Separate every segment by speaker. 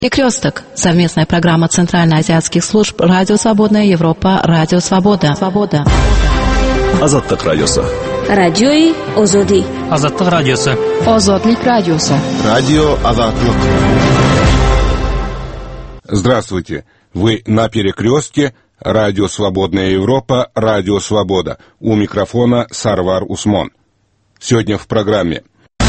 Speaker 1: Перекресток. Совместная программа Центральноазиатских служб Радио Свободная Европа, Радио Свобода.
Speaker 2: Азаттык радиосы.
Speaker 3: Радиои Озоди.
Speaker 4: Азаттык радиосы.
Speaker 1: Озодлик радиосы.
Speaker 2: Радио Азаттык.
Speaker 5: Здравствуйте. Вы на перекрестке. Радио Свободная Европа, Радио Свобода. У микрофона Сарвар Усмон. Сегодня в программе.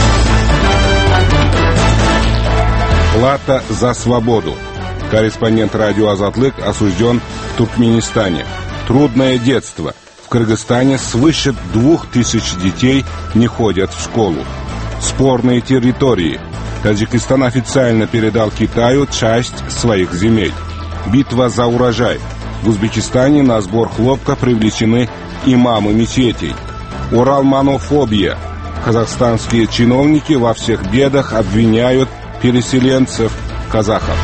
Speaker 5: Плата за свободу. Корреспондент радио Азатлык осужден в Туркменистане. Трудное детство. В Кыргызстане свыше 2000 детей не ходят в школу. Спорные территории. Таджикистан официально передал Китаю часть своих земель. Битва за урожай. В Узбекистане на сбор хлопка привлечены имамы мечетей. Уралманофобия. Казахстанские чиновники во всех бедах обвиняют переселенцев казахов.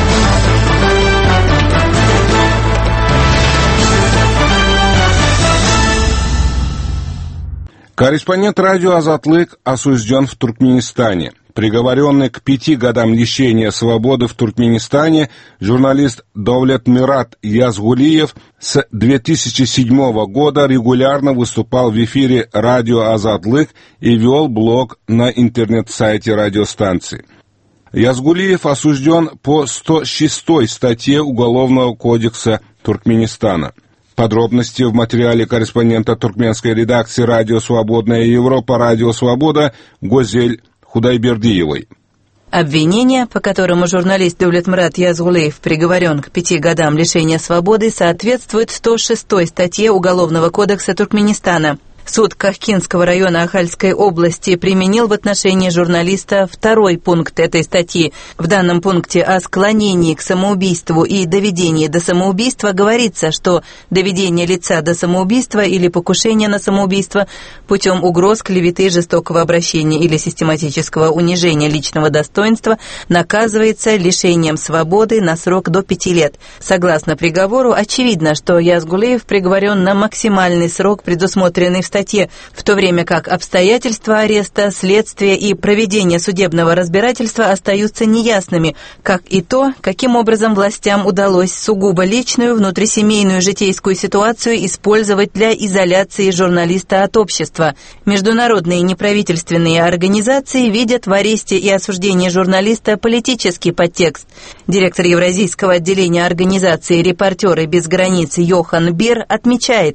Speaker 5: Корреспондент радио Азатлык осужден в Туркменистане. Приговоренный к 5 годам лишения свободы в Туркменистане, журналист Довлетмират Язгулиев с 2007 года регулярно выступал в эфире радио Азатлык и вел блог на интернет-сайте радиостанции. Язгулиев осужден по 106 статье Уголовного кодекса Туркменистана. Подробности в материале корреспондента туркменской редакции «Радио Свободная Европа», «Радио Свобода» Гозель Худайбердиевой.
Speaker 6: Обвинение, по которому журналист Довлетмират Язгулиев приговорен к 5 годам лишения свободы, соответствует 106 статье Уголовного кодекса Туркменистана. Суд Кахкинского района Ахальской области применил в отношении журналиста второй пункт этой статьи. В данном пункте о склонении к самоубийству и доведении до самоубийства говорится, что доведение лица до самоубийства или покушение на самоубийство путем угроз, клеветы, жестокого обращения или систематического унижения личного достоинства наказывается лишением свободы на срок до 5 лет. Согласно приговору, очевидно, что Язгулиев приговорен на максимальный срок, предусмотренный в статье, в то время как обстоятельства ареста, следствия и проведения судебного разбирательства остаются неясными, как и то, каким образом властям удалось сугубо личную внутрисемейную житейскую ситуацию использовать для изоляции журналиста от общества. Международные неправительственные организации видят в аресте и осуждении журналиста политический подтекст. Директор Евразийского отделения организации «Репортеры без границ» Йохан Бир отмечает: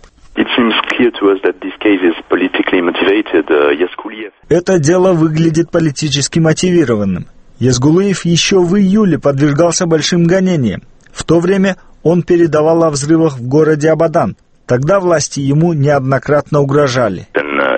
Speaker 7: это дело выглядит политически мотивированным. Язгулиев еще в июле подвергался большим гонениям. В то время он передавал о взрывах в городе Абадан. Тогда власти ему неоднократно угрожали.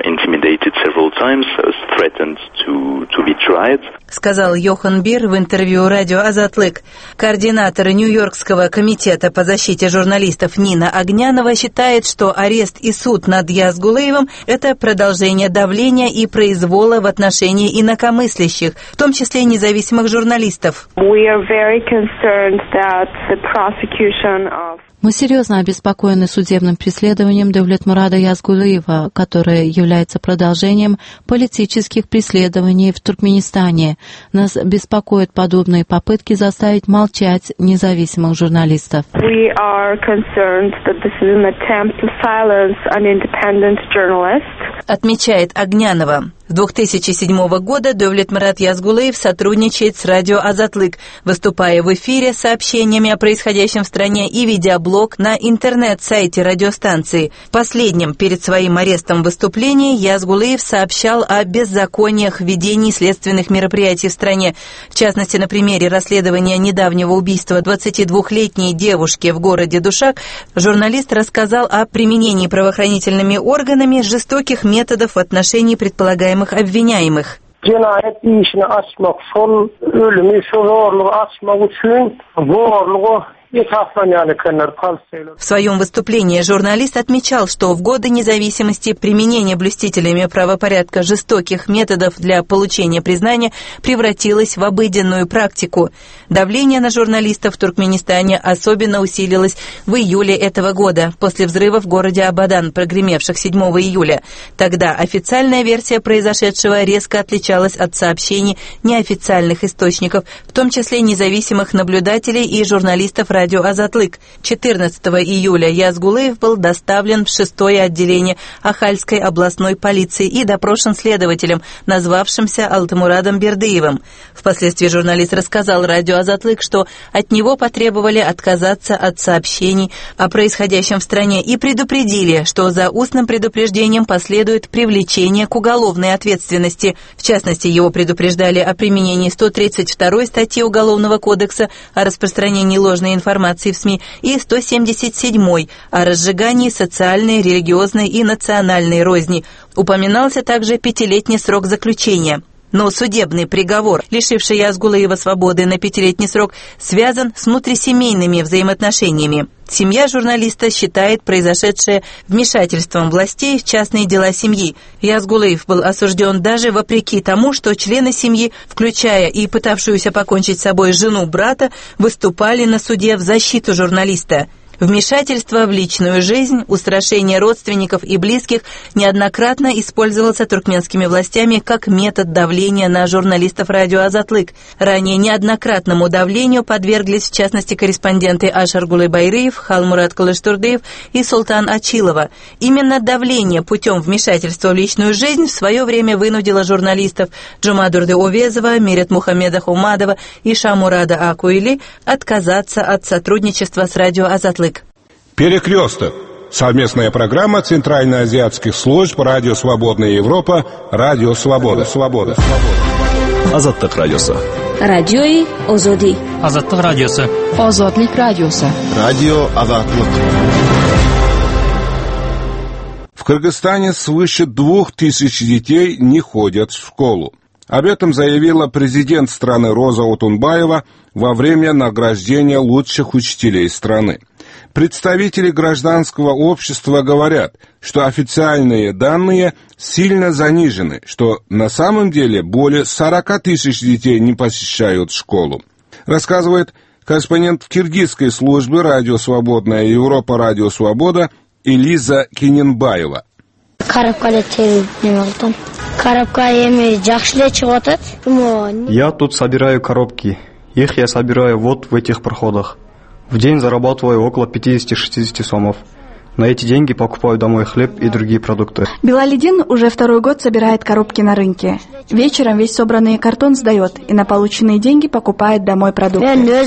Speaker 6: Сказал Йохан Бир в интервью радио Азатлык. Координатор Нью-Йоркского комитета по защите журналистов Нина Огнянова считает, что арест и суд над Язгулиевым – это продолжение давления и произвола в отношении инакомыслящих, в том числе независимых журналистов.
Speaker 1: Мы серьезно обеспокоены судебным преследованием Довлетмирата Язгулиева, которое является продолжением политических преследований в Туркменистане. Нас беспокоят подобные попытки заставить молчать независимых журналистов.
Speaker 6: Отмечает Огнянова. С 2007 года Довлетмират Язгулиев сотрудничает с радио Азатлык, выступая в эфире с сообщениями о происходящем в стране и ведя блог на интернет-сайте радиостанции. В последнем перед своим арестом выступлении Язгулиев сообщал о беззакониях в ведении следственных мероприятий в стране. В частности, на примере расследования недавнего убийства 22-летней девушки в городе Душак, журналист рассказал о применении правоохранительными органами жестоких методов в отношении предполагаемых обвиняемых. В своем выступлении журналист отмечал, что в годы независимости применение блюстителями правопорядка жестоких методов для получения признания превратилось в обыденную практику. Давление на журналистов в Туркменистане особенно усилилось в июле этого года, после взрыва в городе Абадан, прогремевших 7 июля. Тогда официальная версия произошедшего резко отличалась от сообщений неофициальных источников, в том числе независимых наблюдателей и журналистов радио «Азатлык». 14 июля Язгулыев был доставлен в 6-е отделение Ахальской областной полиции и допрошен следователем, назвавшимся Алтымурадом Бердыевым. Впоследствии журналист рассказал радио «Азатлык», что от него потребовали отказаться от сообщений о происходящем в стране и предупредили, что за устным предупреждением последует привлечение к уголовной ответственности. В частности, его предупреждали о применении 132 статьи Уголовного кодекса о распространении ложной информации в СМИ и 177 о разжигании социальной, религиозной и национальной розни. Упоминался также 5-летний срок заключения. Но судебный приговор, лишивший Язгулыева свободы на 5-летний срок, связан с внутрисемейными взаимоотношениями. Семья журналиста считает произошедшее вмешательством властей в частные дела семьи. Язгулыев был осужден даже вопреки тому, что члены семьи, включая и пытавшуюся покончить с собой жену брата, выступали на суде в защиту журналиста. Вмешательство в личную жизнь, устрашение родственников и близких неоднократно использовался туркменскими властями как метод давления на журналистов радио «Азатлык». Ранее неоднократному давлению подверглись, в частности, корреспонденты Ашар Гулайбайрыев, Халмурат Кылыштурдыев и Султан Ачилова. Именно давление путем вмешательства в личную жизнь в свое время вынудило журналистов Джумадурды Овезова, Мирет Мухаммеда Хумадова и Шамурада Акуили отказаться от сотрудничества с радио «Азатлык».
Speaker 5: Перекресток. Совместная программа Центральноазиатских служб Радио Свободная Европа, Радио Свобода.
Speaker 2: Азаттык радиосы.
Speaker 3: Радиои Озоди.
Speaker 4: Азаттык радиосы.
Speaker 8: Озодлик радиосы.
Speaker 2: Радио Азаттык.
Speaker 5: В Кыргызстане свыше 2000 детей не ходят в школу. Об этом заявила президент страны Роза Отунбаева во время награждения лучших учителей страны. Представители гражданского общества говорят, что официальные данные сильно занижены, что на самом деле более 40 тысяч детей не посещают школу. Рассказывает корреспондент киргизской службы «Радио Свободная Европа», «Радио Свобода» Элиза Кененбаева.
Speaker 9: Я тут собираю коробки. Их я собираю вот в этих проходах. В день зарабатываю около 50-60 сомов. На эти деньги покупаю домой хлеб и другие продукты.
Speaker 10: Билалидин уже 2-й год собирает коробки на рынке. Вечером весь собранный картон сдает и на полученные деньги покупает домой продукты.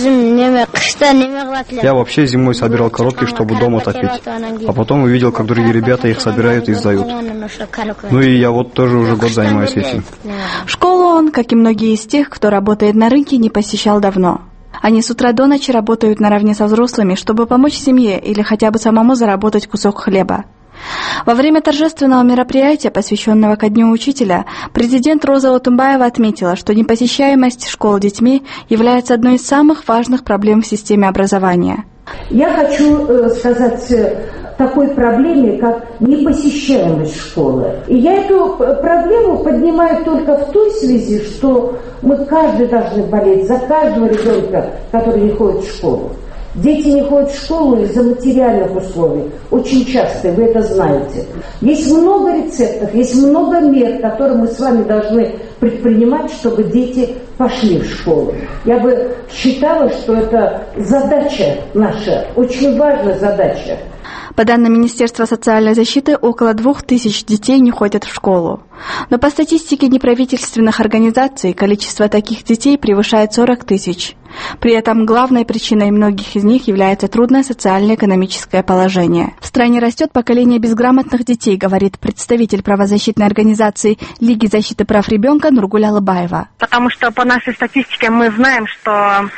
Speaker 9: Я вообще зимой собирал коробки, чтобы дом отопить. А потом увидел, как другие ребята их собирают и сдают. Ну и я вот тоже уже год занимаюсь этим.
Speaker 10: Школу он, как и многие из тех, кто работает на рынке, не посещал давно. Они с утра до ночи работают наравне со взрослыми, чтобы помочь семье или хотя бы самому заработать кусок хлеба. Во время торжественного мероприятия, посвященного ко Дню Учителя, президент Роза Отунбаева отметила, что непосещаемость школ детьми является одной из самых важных проблем в системе образования.
Speaker 11: Я хочу сказать такой проблеме, как непосещаемость школы. И я эту проблему поднимаю только в той связи, что мы каждый должны болеть за каждого ребенка, который не ходит в школу. Дети не ходят в школу из-за материальных условий. Очень часто, вы это знаете. Есть много рецептов, есть много мер, которые мы с вами должны предпринимать, чтобы дети пошли в школу. Я бы считала, что это задача наша, очень важная задача.
Speaker 10: По данным Министерства социальной защиты, около 2000 детей не ходят в школу. Но по статистике неправительственных организаций, количество таких детей превышает 40 тысяч. При этом главной причиной многих из них является трудное социально-экономическое положение. В стране растет поколение безграмотных детей, говорит представитель правозащитной организации Лиги защиты прав ребенка Нургуль Алыбаева.
Speaker 12: Потому что по нашей статистике мы знаем, что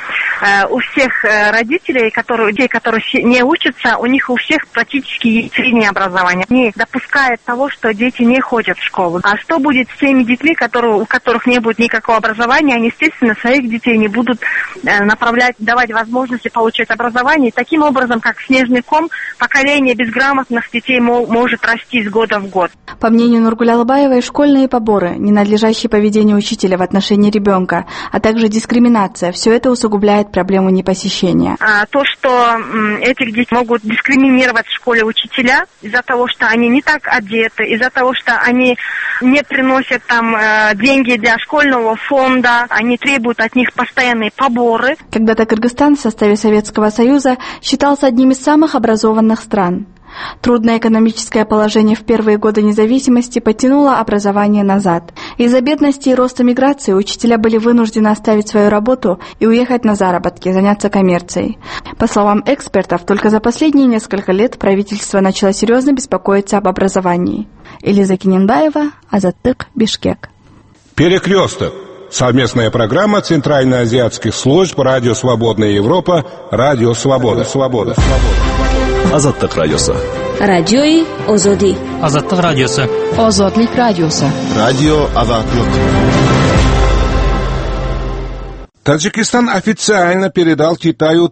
Speaker 4: у всех родителей, детей, которые не учатся, у них у всех практически есть среднее образование. Не допускает того, что дети не ходят в школу. А что будет с теми детьми, у которых не будет никакого образования? Они, естественно, своих детей не будут направлять, давать возможности получать образование. И таким образом, как снежный ком, поколение безграмотных детей может расти из года в год.
Speaker 10: По мнению Нургуля Алабаевой, школьные поборы, ненадлежащее поведение учителя в отношении ребенка, а также дискриминация – все это усугубляет проблему непосещения.
Speaker 4: То, что этих детей могут дискриминировать в школе учителя из-за того, что они не так одеты, из-за того, что они не приносят там деньги для школьного фонда, они требуют от них постоянные поборы.
Speaker 10: Когда-то Кыргызстан в составе Советского Союза считался одним из самых образованных стран. Трудное экономическое положение в первые годы независимости подтянуло образование назад. Из-за бедности и роста миграции учителя были вынуждены оставить свою работу и уехать на заработки, заняться коммерцией. По словам экспертов, только за последние несколько лет правительство начало серьезно беспокоиться об образовании. Элиза Киненбаева, Азаттык, Бишкек.
Speaker 5: Перекресток. Совместная программа Центральноазиатских служб «Радио Свободная Европа», «Радио Свобода».
Speaker 2: Азаттык радиосы.
Speaker 3: Радиои Озоди.
Speaker 8: Азаттык радиосы.
Speaker 1: Озодлик радиосы.
Speaker 2: Радио Азаттык.
Speaker 5: Таджикистан официально передал Китаю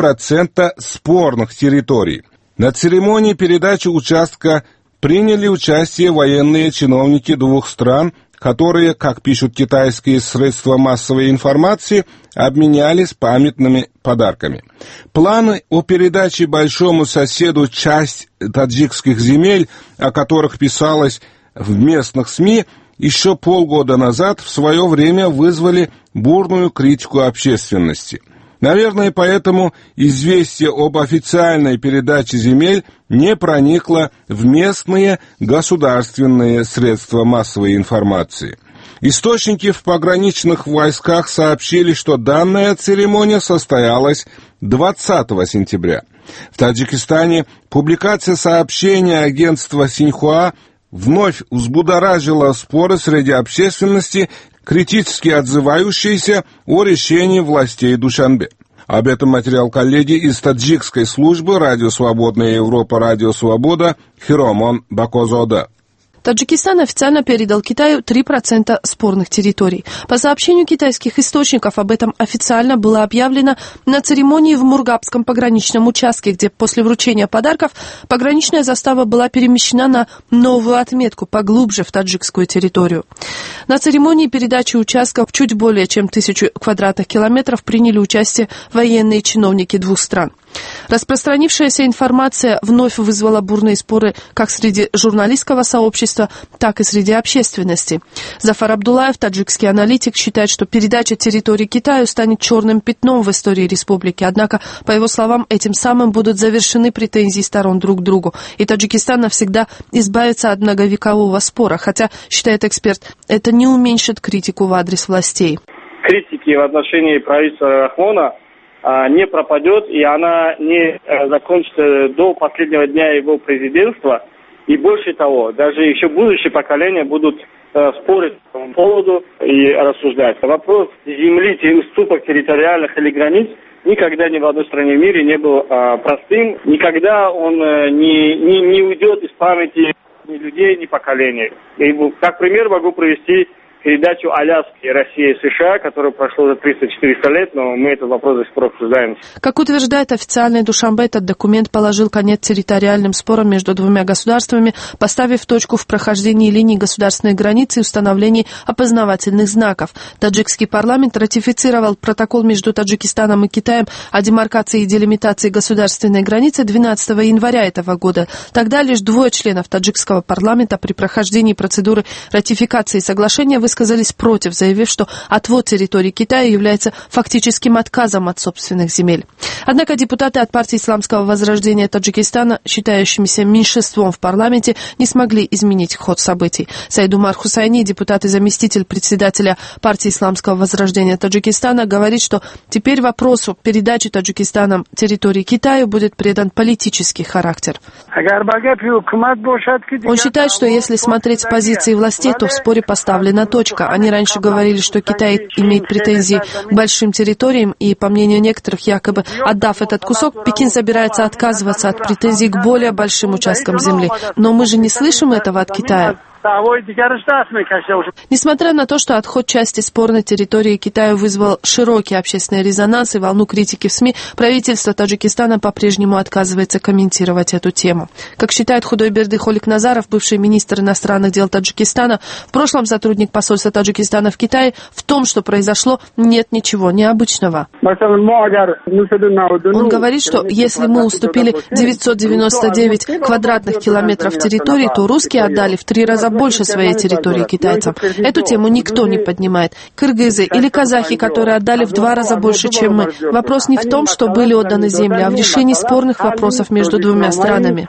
Speaker 5: 3% спорных территорий. На церемонии передачи участка приняли участие военные чиновники двух стран, которые, как пишут китайские средства массовой информации, обменялись памятными подарками. Планы о передаче большому соседу часть таджикских земель, о которых писалось в местных СМИ, еще полгода назад в свое время вызвали бурную критику общественности. Наверное, поэтому известие об официальной передаче земель не проникло в местные государственные средства массовой информации. Источники в пограничных войсках сообщили, что данная церемония состоялась 20 сентября. В Таджикистане публикация сообщения агентства Синьхуа вновь взбудоражила споры среди общественности, критически отзывающиеся о решении властей Душанбе. Об этом материал коллеги из таджикской службы «Радио Свободная Европа», «Радио Свобода» Хиромон Бакозода.
Speaker 12: Таджикистан официально передал Китаю 3% спорных территорий. По сообщению китайских источников, об этом официально было объявлено на церемонии в Мургабском пограничном участке, где после вручения подарков пограничная застава была перемещена на новую отметку поглубже в таджикскую территорию. На церемонии передачи участков чуть более чем 1000 квадратных километров приняли участие военные чиновники двух стран. Распространившаяся информация вновь вызвала бурные споры как среди журналистского сообщества, так и среди общественности. Зафар Абдулаев, таджикский аналитик, считает, что передача территории Китаю станет черным пятном в истории республики. Однако, по его словам, этим самым будут завершены претензии сторон друг к другу, и Таджикистан навсегда избавится от многовекового спора. Хотя, считает эксперт, это не уменьшит критику в адрес властей.
Speaker 13: Критики в отношении правительства Рахмона не пропадет, и она не закончится до последнего дня его президентства. И больше того, даже еще будущие поколения будут спорить по этому поводу и рассуждать. Вопрос земли, уступок территориальных или границ никогда ни в одной стране в мире не был простым. Никогда он не уйдет из памяти ни людей, ни поколений. И как пример могу привести передачу Аляски России и США, которая прошла уже 300-400 лет, но мы этот вопрос до сих пор обсуждаем.
Speaker 12: Как утверждает официальный Душанбе, этот документ положил конец территориальным спорам между двумя государствами, поставив точку в прохождении линий государственной границы и установлении опознавательных знаков. Таджикский парламент ратифицировал протокол между Таджикистаном и Китаем о демаркации и делимитации государственной границы 12 января этого года. Тогда лишь 2 членов таджикского парламента при прохождении процедуры ратификации соглашения высказались против, заявив, что отвод территории Китая является фактическим отказом от собственных земель. Однако депутаты от партии Исламского возрождения Таджикистана, считающимися меньшинством в парламенте, не смогли изменить ход событий. Сайдумар Хусайни, депутат и заместитель председателя партии Исламского возрождения Таджикистана, говорит, что теперь вопросу передачи Таджикистаном территории Китаю будет придан политический характер. Он считает, что если смотреть с позиции властей, то в споре поставлена точка. Они раньше говорили, что Китай имеет претензии к большим территориям, и, по мнению некоторых, якобы отдав этот кусок, Пекин собирается отказываться от претензий к более большим участкам земли. Но мы же не слышим этого от Китая. Несмотря на то, что отход части спорной территории Китая вызвал широкий общественный резонанс и волну критики в СМИ, правительство Таджикистана по-прежнему отказывается комментировать эту тему. Как считает Худойберды Холикназаров, бывший министр иностранных дел Таджикистана, в прошлом сотрудник посольства Таджикистана в Китае, в том, что произошло, нет ничего необычного. Он говорит, что если мы уступили 999 квадратных километров территории, то русские отдали в 3 раза больше своей территории китайцам. Эту тему никто не поднимает. Кыргызы или казахи, которые отдали в 2 раза больше, чем мы. Вопрос не в том, что были отданы земли, а в решении спорных вопросов между двумя странами.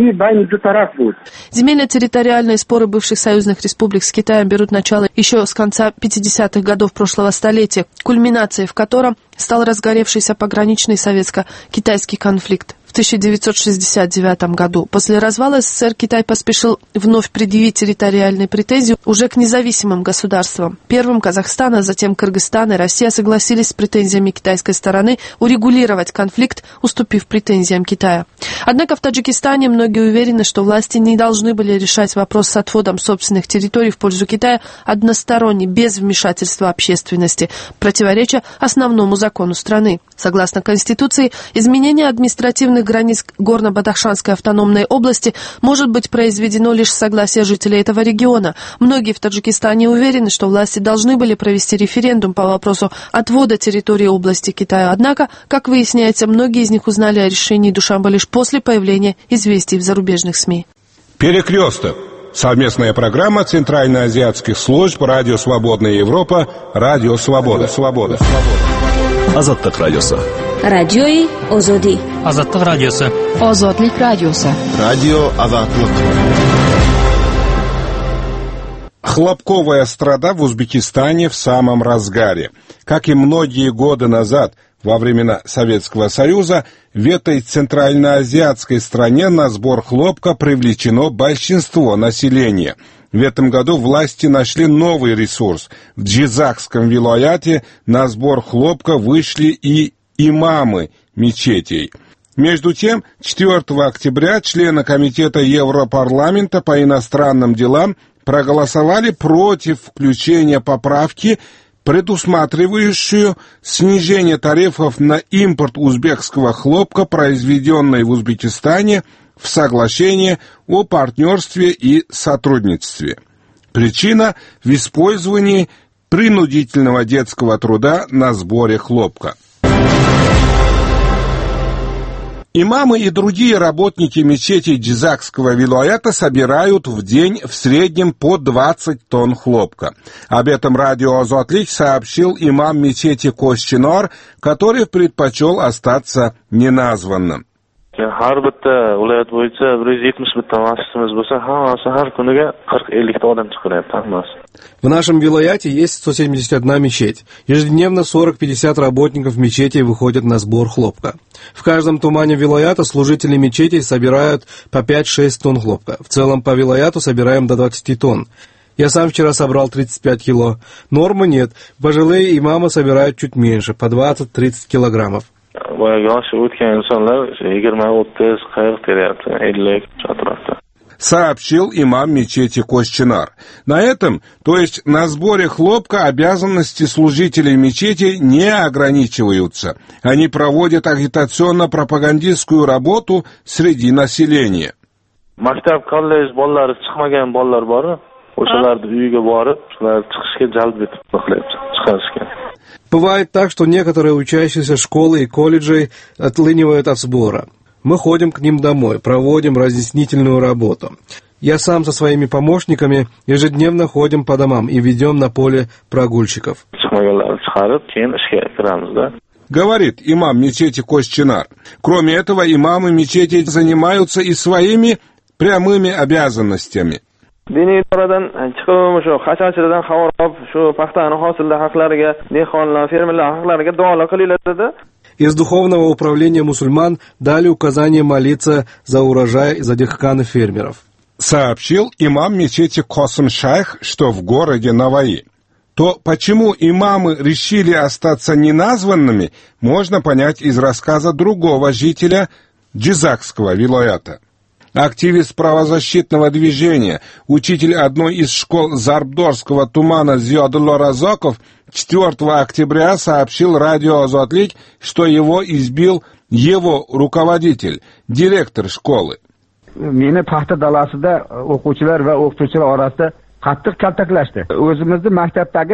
Speaker 12: Земельно-территориальные споры бывших союзных республик с Китаем берут начало еще с конца 50-х годов прошлого столетия, кульминацией в котором стал разгоревшийся пограничный советско-китайский конфликт в 1969 году. После развала СССР Китай поспешил вновь предъявить территориальные претензии уже к независимым государствам. Первым Казахстан, а затем Кыргызстан и Россия согласились с претензиями китайской стороны урегулировать конфликт, уступив претензиям Китая. Однако в Таджикистане многие уверены, что власти не должны были решать вопрос с отводом собственных территорий в пользу Китая односторонне, без вмешательства общественности, противореча основному закону страны. Согласно Конституции, изменение административных границ Горно-Бадахшанской автономной области может быть произведено лишь с согласия жителей этого региона. Многие в Таджикистане уверены, что власти должны были провести референдум по вопросу отвода территории области Китаю. Однако, как выясняется, многие из них узнали о решении Душанбе лишь после появления известий в зарубежных СМИ.
Speaker 5: Перекресток. Совместная программа Центральноазиатских служб «Радио Свободная Европа», «Радио Свобода».
Speaker 8: Азаттык радиосы.
Speaker 3: Радиои Озоди.
Speaker 14: Азаттык радиосы.
Speaker 1: Озодлик радиосы.
Speaker 2: Радио Азатлык.
Speaker 5: Хлопковая страда в Узбекистане в самом разгаре. Как и многие годы назад, во времена Советского Союза, в этой центральноазиатской стране на сбор хлопка привлечено большинство населения. В этом году власти нашли новый ресурс. В Джизакском вилаяте на сбор хлопка вышли и имамы мечетей. Между тем, 4 октября члены Комитета Европарламента по иностранным делам проголосовали против включения поправки, предусматривающую снижение тарифов на импорт узбекского хлопка, произведенный в Узбекистане, в соглашение о партнерстве и сотрудничестве. Причина в использовании принудительного детского труда на сборе хлопка. Имамы и другие работники мечетей Джизакского вилаята собирают в день в среднем по 20 тонн хлопка. Об этом радио Азатлик сообщил имам мечети Кошчинар, который предпочел остаться неназванным.
Speaker 15: Har bitta viloyat bo'yicha 170 bitta masjidimiz bo'lsa, hammasi har kuniga 40-50 ta odam chiqaryapti hammasi.
Speaker 16: В нашем вилаяте есть 171 мечеть. Ежедневно 40-50 работников мечетей выходят на сбор хлопка. В каждом тумане вилаята служители мечетей собирают по 5-6 тонн хлопка. В целом по вилаяту собираем до 20 тонн. Я сам вчера собрал 35 кило. Нормы нет. Пожилые имамы собирают чуть меньше, по 20-30 килограммов.
Speaker 5: Сообщил имам мечети Кошчинар. На этом, то есть на сборе хлопка, обязанности служителей мечети не ограничиваются. Они проводят агитационно-пропагандистскую работу среди населения.
Speaker 16: Бывает так, что некоторые учащиеся школы и колледжей отлынивают от сбора. Мы ходим к ним домой, проводим разъяснительную работу. Я сам со своими помощниками ежедневно ходим по домам и ведем на поле прогульщиков.
Speaker 5: Говорит имам мечети Кошчинар. Кроме этого, имамы мечетей занимаются и своими прямыми обязанностями.
Speaker 15: Diniy idoradan chiqib, shu xashachlardan xabar olib, shu paxtani hosillar haqlariga, dehqonlar, fermerlar haqlariga duolar qilinadi.
Speaker 16: Из духовного управления мусульман дали указание молиться за урожай, за дихкан и фермеров.
Speaker 5: Сообщил имам мечети Косым Шайх, что в городе Наваи. То почему имамы решили остаться неназванными, можно понять из рассказа другого жителя Джизакского вилоята. Активист правозащитного движения, учитель одной из школ Зарбдорского тумана Зиадулло Разоков 4 октября сообщил радио «Азатлик», что его избил его руководитель, директор школы.
Speaker 8: Meni paxta dalasida o'quvchilar va o'qituvchilar orasida qattiq kaltaklashdi. O'zimizni maktabdagi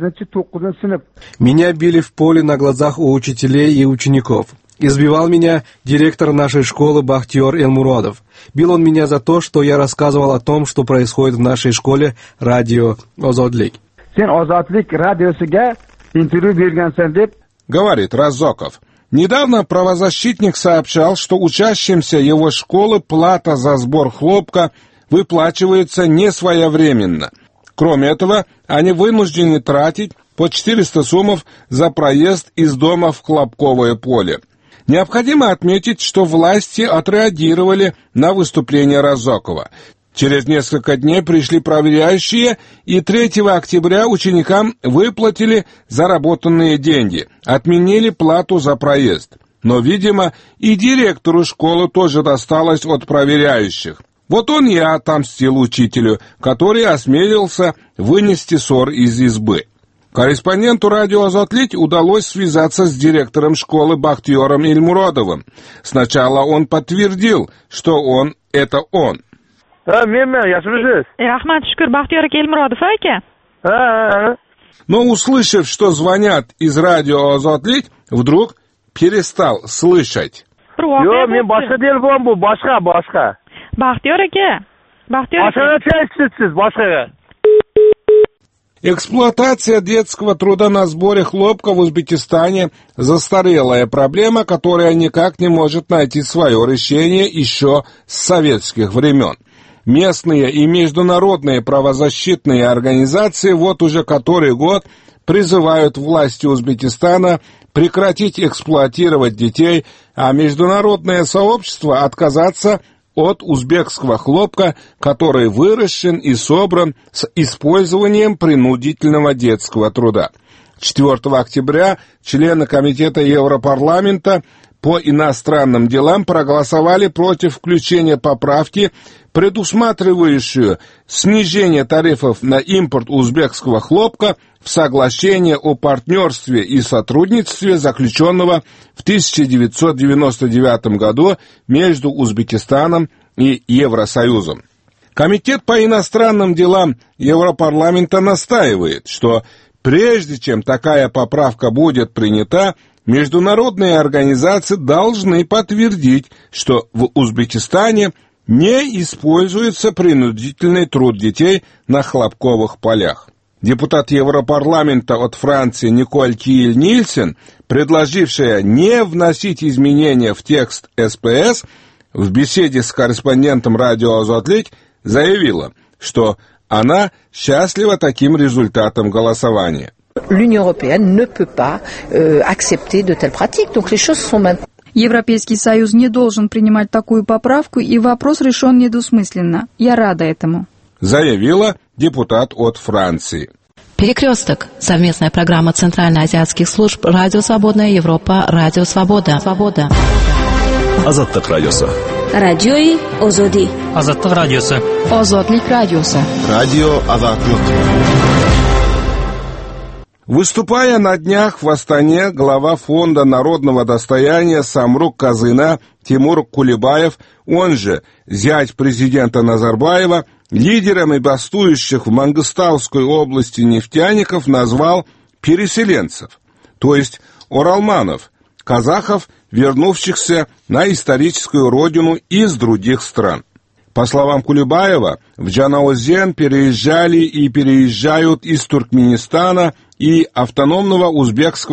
Speaker 8: 8-9
Speaker 16: Меня били в поле на глазах у учителей и учеников. Избивал меня директор нашей школы Бахтиёр Элмурадов. Бил он меня за то, что я рассказывал о том, что происходит в нашей школе радио «Озодлик».
Speaker 8: Sen Ozodlik radiosiga intervyu bergansan deb,
Speaker 5: говорит Разоков. Недавно правозащитник сообщал, что учащимся его школы плата за сбор хлопка выплачивается не своевременно. Кроме этого, они вынуждены тратить по 400 сомов за проезд из дома в хлопковое поле. Необходимо отметить, что власти отреагировали на выступление Разокова. Через несколько дней пришли проверяющие, и 3 октября ученикам выплатили заработанные деньги, отменили плату за проезд. Но, видимо, и директору школы тоже досталось от проверяющих. Вот он и отомстил учителю, который осмелился вынести ссор из избы. Корреспонденту радио «Азатлик» удалось связаться с директором школы Бахтиёром Эльмурадовым. Сначала он подтвердил, что он — это он. Но, услышав, что звонят из радио «Азатлик», вдруг перестал слышать. Эксплуатация детского труда на сборе хлопка в Узбекистане – застарелая проблема, которая никак не может найти свое решение еще с советских времен. Местные и международные правозащитные организации вот уже который год призывают власти Узбекистана прекратить эксплуатировать детей, а международное сообщество отказаться от узбекского хлопка, который выращен и собран с использованием принудительного детского труда. 4 октября члены Комитета Европарламента по иностранным делам проголосовали против включения поправки, предусматривающую снижение тарифов на импорт узбекского хлопка в соглашение о партнерстве и сотрудничестве, заключенного в 1999 году между Узбекистаном и Евросоюзом. Комитет по иностранным делам Европарламента настаивает, что прежде чем такая поправка будет принята, международные организации должны подтвердить, что в Узбекистане не используется принудительный труд детей на хлопковых полях. Депутат Европарламента от Франции Николь Киэль-Нильсен, предложившая не вносить изменения в текст СПС, в беседе с корреспондентом радио «Азатлик» заявила, что она счастлива таким результатом голосования.
Speaker 14: L'Union européenne ne peut pas accepter de telles pratiques. Donc les choses sont maintenant.
Speaker 10: Европейский Союз не должен принимать такую поправку, и вопрос решен недвусмысленно. Я рада этому.
Speaker 5: Заявила депутат от Франции.
Speaker 1: Перекресток. Совместная программа Центральноазиатских служб «Радио Свободная Европа», «Радио Свобода».
Speaker 2: Азаттык радиосы.
Speaker 3: Радиои Озоди.
Speaker 17: Азаттык радиосы.
Speaker 10: Озодлик радиосы.
Speaker 2: Радио Азатлык.
Speaker 5: Выступая на днях в Астане, глава Фонда народного достояния Самрук Казына Тимур Кулебаев, он же зять президента Назарбаева, лидерами бастующих в Мангыстауской области нефтяников назвал переселенцев, то есть оралманов, казахов, вернувшихся на историческую родину из других стран. По словам Кулебаева, в Джанаозен переезжали и переезжают из Туркменистана и автономного узбекского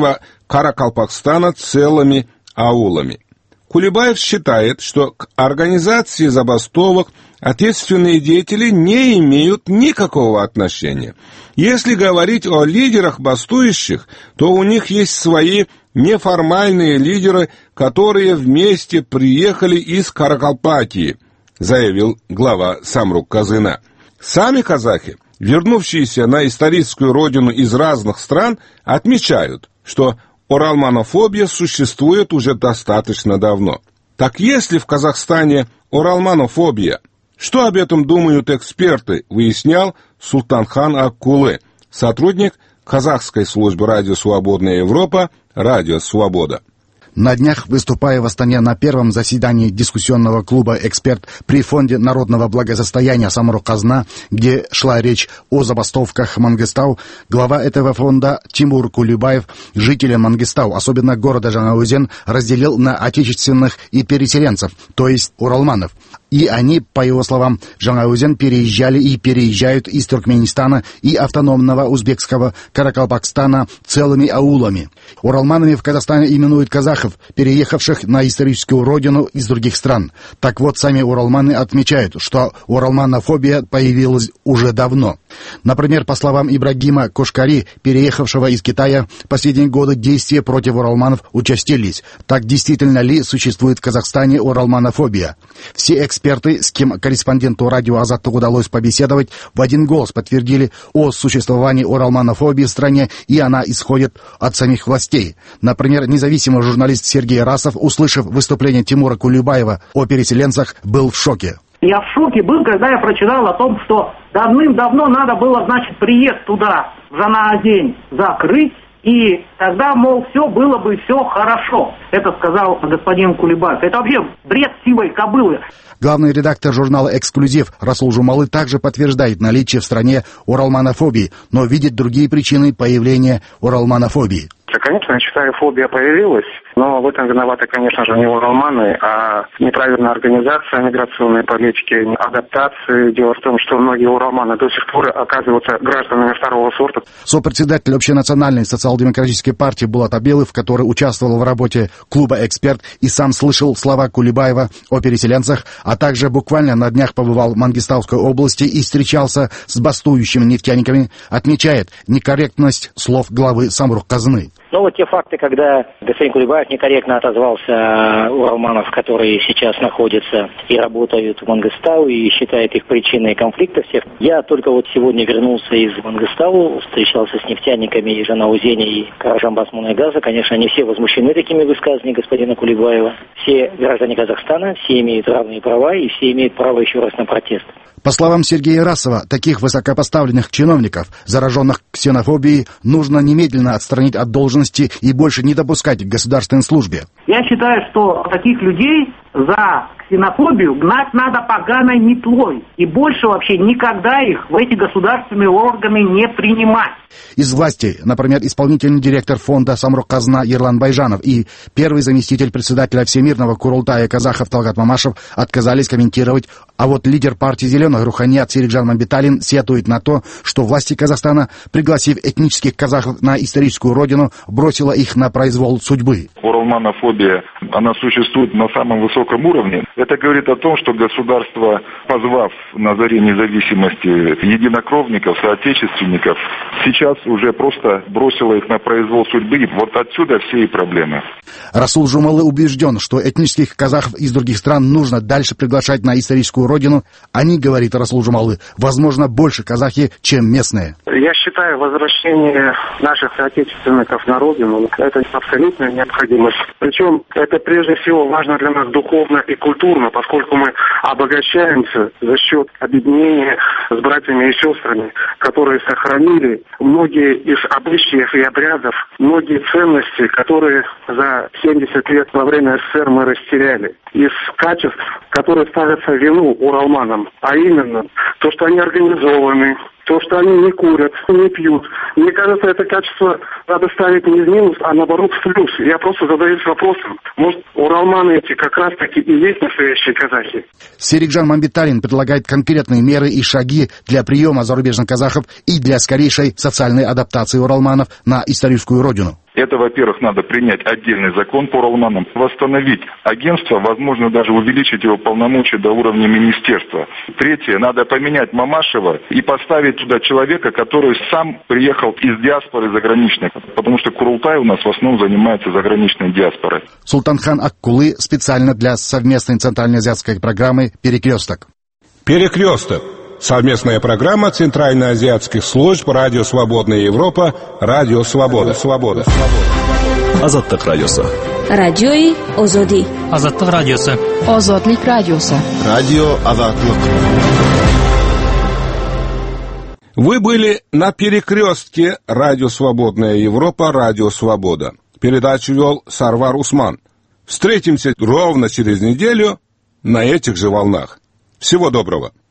Speaker 5: Каракалпакстана целыми аулами. Кулибаев считает, что к организации забастовок ответственные деятели не имеют никакого отношения. Если говорить о лидерах бастующих, то у них есть свои неформальные лидеры, которые вместе приехали из Каракалпакии, заявил глава Самрук-Казына. Сами казахи, вернувшиеся на историческую родину из разных стран, отмечают, что оралманофобия существует уже достаточно давно. Так есть ли в Казахстане оралманофобия? Что об этом думают эксперты, выяснял Султанхан Аккулы, сотрудник казахской службы «Радио Свободная Европа», «Радио Свобода».
Speaker 17: На днях, выступая в Астане на первом заседании дискуссионного клуба «Эксперт» при Фонде народного благосостояния Самрук-Казына, где шла речь о забастовках Мангыстау, глава этого фонда Тимур Кулибаев жителей Мангыстау, особенно города Жаңаөзен, разделил на отечественных и переселенцев, то есть уралманов. И они, по его словам, в Жаңаөзен переезжали и переезжают из Туркменистана и автономного узбекского Каракалпакстана целыми аулами. Уралманами в Казахстане именуют казахов, переехавших на историческую родину из других стран. Так вот, сами уралманы отмечают, что уралманофобия появилась уже давно. Например, по словам Ибрагима Кошкари, переехавшего из Китая, в последние годы действия против уралманов участились. Так действительно ли существует в Казахстане уралманофобия? Все эксперты, с кем корреспонденту радио «Азаттык» удалось побеседовать, в один голос подтвердили о существовании уралманофобии в стране, и она исходит от самих властей. Например, независимый журналист Сергей Расов, услышав выступление Тимура Кулибаева о переселенцах, был в шоке.
Speaker 18: Я в шоке был, когда я прочитал о том, что давным-давно надо было, значит, приезд туда, в Жаңаөзен, закрыть, и тогда, мол, все было бы все хорошо. Это сказал господин Кулибаев. Это вообще бред сивой кобылы.
Speaker 17: Главный редактор журнала «Эксклюзив» Расул Жумалы также подтверждает наличие в стране уралманофобии, но видит другие причины появления уралманофобии.
Speaker 19: Конечно, я считаю, фобия появилась, но в этом виноваты, конечно же, не уралманы, а неправильная организация миграционной политики, адаптации. Дело в том, что многие уралманы до сих пор оказываются гражданами второго сорта.
Speaker 17: Сопредседатель Общенациональной социал-демократической партии Булат Абелов, который участвовал в работе клуба «Эксперт» и сам слышал слова Кулибаева о переселенцах, а также буквально на днях побывал в Мангистауской области и встречался с бастующими нефтяниками, отмечает некорректность слов главы Самрук-Казыны.
Speaker 20: Ну вот те факты, когда господин Кулибаев некорректно отозвался о уралманов, которые сейчас находятся и работают в Мангыстау, и считает их причиной конфликта всех. Я только вот сегодня вернулся из Мангыстау, встречался с нефтяниками из Жаңаөзеня и Каражанбас-Мунайгаза. Конечно, они все возмущены такими высказываниями господина Кулибаева. Все граждане Казахстана, все имеют равные права, и все имеют право еще раз на протест.
Speaker 17: По словам Сергея Расова, таких высокопоставленных чиновников, зараженных ксенофобией, нужно немедленно отстранить от должности и больше не допускать к государственной службе.
Speaker 18: Я считаю, что таких людей за ксенофобию гнать надо поганой метлой. И больше вообще никогда их в эти государственные органы не принимать.
Speaker 17: Из власти, например, исполнительный директор фонда Самрук-Казына Ерлан Байжанов и первый заместитель председателя Всемирного Курултая казахов Талгат Мамашев отказались комментировать, а вот лидер партии «Зеленых» Руханият Серикжан Мамбеталин сетует на то, что власти Казахстана, пригласив этнических казахов на историческую родину, бросила их на произвол судьбы.
Speaker 21: Уралманофобия, она существует на самом высоком уровне. Это говорит о том, что государство, позвав на заре независимости единокровников, соотечественников, сейчас уже просто бросило их на произвол судьбы. Вот отсюда все и проблемы.
Speaker 17: Расул Жумалы убежден, что этнических казахов из других стран нужно дальше приглашать на историческую родину. Они, говорит Расул Жумалы, возможно, больше казахи, чем местные.
Speaker 19: Я считаю, возвращение наших соотечественников на родину – это абсолютная необходимость. Причем это прежде всего важно для нас духовно и культурно, поскольку мы обогащаемся за счет объединения с братьями и сестрами, которые сохранили многие из обычаев и обрядов, многие ценности, которые за 70 лет во время СССР мы растеряли. Из качеств, которые ставятся в вину уралманам, а именно то, что они организованы, то, что они не курят, не пьют. Мне кажется, это качество надо ставить не в минус, а наоборот в плюс. Я просто задаюсь вопросом, может, уралманы эти как раз-таки и есть настоящие казахи?
Speaker 17: Серикжан Мамбеталин предлагает конкретные меры и шаги для приема зарубежных казахов и для скорейшей социальной адаптации уралманов на историческую родину.
Speaker 21: Это, во-первых, надо принять отдельный закон по романам, восстановить агентство, возможно, даже увеличить его полномочия до уровня министерства. Третье, надо поменять Мамашева и поставить туда человека, который сам приехал из диаспоры заграничной, потому что Курултай у нас в основном занимается заграничной диаспорой.
Speaker 17: Султанхан Аккулы специально для совместной центральноазиатской программы «Перекресток».
Speaker 5: «Перекресток» — совместная программа Центральноазиатских служб «Радио Свободная Европа», «Радио Свобода».
Speaker 2: Азаттык радиосы.
Speaker 3: Радиои Озоди.
Speaker 7: Азаттык радиосы.
Speaker 1: Озодлик радиосы.
Speaker 2: Радио Азаттык.
Speaker 5: Вы были на «Перекрестке» «Радио Свободная Европа», «Радио Свобода». Передачу вел Сарвар Усман. Встретимся ровно через неделю на этих же волнах. Всего доброго.